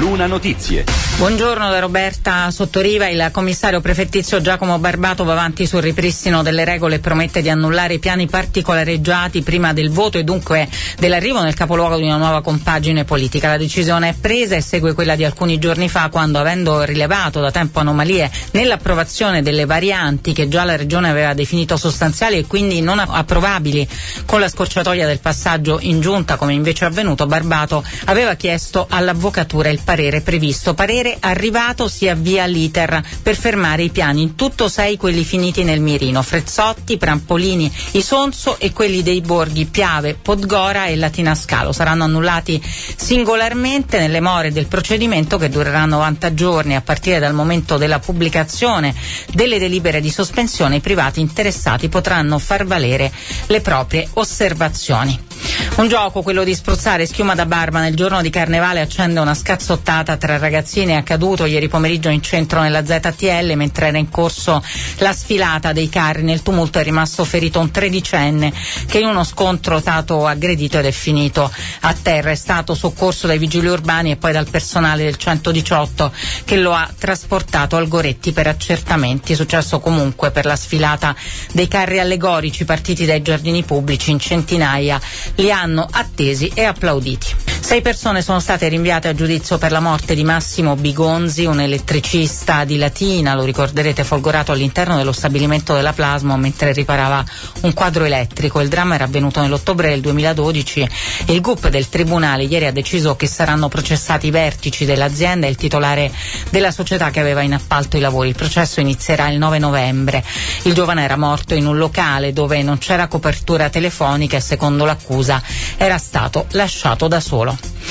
Luna Notizie. Buongiorno da Roberta Sottoriva. Il commissario prefettizio Giacomo Barbato va avanti sul ripristino delle regole e promette di annullare i piani particolareggiati prima del voto e dunque dell'arrivo nel capoluogo di una nuova compagine politica. La decisione è presa e segue quella di alcuni giorni fa, quando, avendo rilevato da tempo anomalie nell'approvazione delle varianti che già la Regione aveva definito sostanziali e quindi non approvabili con la scorciatoia del passaggio in giunta, come invece è avvenuto, Barbato aveva chiesto all'avvocatura il parere previsto. Parere arrivato, si avvia l'iter per fermare i piani, in tutto 6 quelli finiti nel mirino: Frezzotti, Prampolini, Isonzo, e quelli dei borghi Piave, Podgora e Latina Scalo. Saranno annullati singolarmente nelle more del procedimento, che durerà 90 giorni a partire dal momento della pubblicazione delle delibere di sospensione. I privati interessati potranno far valere le proprie osservazioni. Un gioco, quello di spruzzare schiuma da barba nel giorno di Carnevale, accende una scazzottata tra ragazzini. È accaduto ieri pomeriggio in centro nella ZTL, mentre era in corso la sfilata dei carri. Nel tumulto è rimasto ferito un 13enne che in uno scontro è stato aggredito ed è finito a terra. È stato soccorso dai vigili urbani e poi dal personale del 118 che lo ha trasportato al Goretti per accertamenti. È successo comunque per la sfilata dei carri allegorici partiti dai giardini pubblici. In centinaia li hanno attesi e applauditi. 6 persone sono state rinviate a giudizio per la morte di Massimo Bigonzi, un elettricista di Latina, lo ricorderete, folgorato all'interno dello stabilimento della Plasmo mentre riparava un quadro elettrico. Il dramma era avvenuto nell'ottobre del 2012 e il GUP del Tribunale ieri ha deciso che saranno processati i vertici dell'azienda e il titolare della società che aveva in appalto i lavori. Il processo inizierà il 9 novembre. Il giovane era morto in un locale dove non c'era copertura telefonica e, secondo l'accusa, era stato lasciato da solo.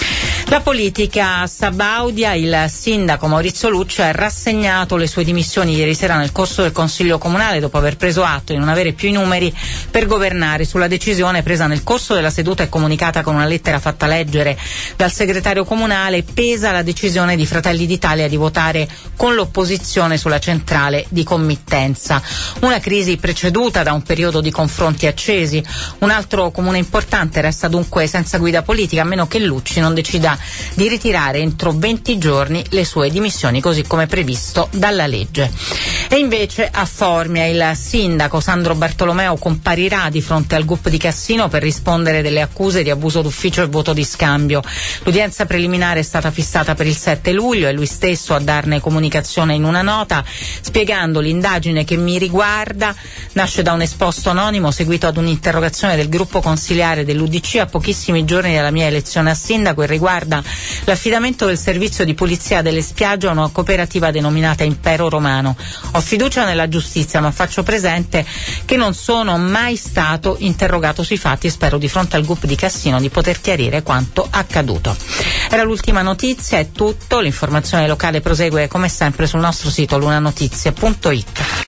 La politica a Sabaudia. Il sindaco Maurizio Lucci ha rassegnato le sue dimissioni ieri sera nel corso del Consiglio Comunale, dopo aver preso atto di non avere più i numeri per governare. Sulla decisione presa nel corso della seduta e comunicata con una lettera fatta leggere dal segretario comunale, pesa la decisione di Fratelli d'Italia di votare con l'opposizione sulla centrale di committenza. Una crisi preceduta da un periodo di confronti accesi. Un altro comune importante resta dunque senza guida politica, a meno che Lucci non decida di ritirare entro 20 giorni le sue dimissioni, così come previsto dalla legge. E invece a Formia il sindaco Sandro Bartolomeo comparirà di fronte al GUP di Cassino per rispondere delle accuse di abuso d'ufficio e voto di scambio. L'udienza preliminare è stata fissata per il 7 luglio e lui stesso a darne comunicazione in una nota, spiegando: l'indagine che mi riguarda nasce da un esposto anonimo seguito ad un'interrogazione del gruppo consiliare dell'UDC a pochissimi giorni dalla mia elezione a sindaco e riguarda l'affidamento del servizio di pulizia delle spiagge a una cooperativa denominata Impero Romano. Ho fiducia nella giustizia, ma faccio presente che non sono mai stato interrogato sui fatti e spero di fronte al GUP di Cassino di poter chiarire quanto accaduto. Era l'ultima notizia, è tutto. L'informazione locale prosegue come sempre sul nostro sito lunanotizie.it.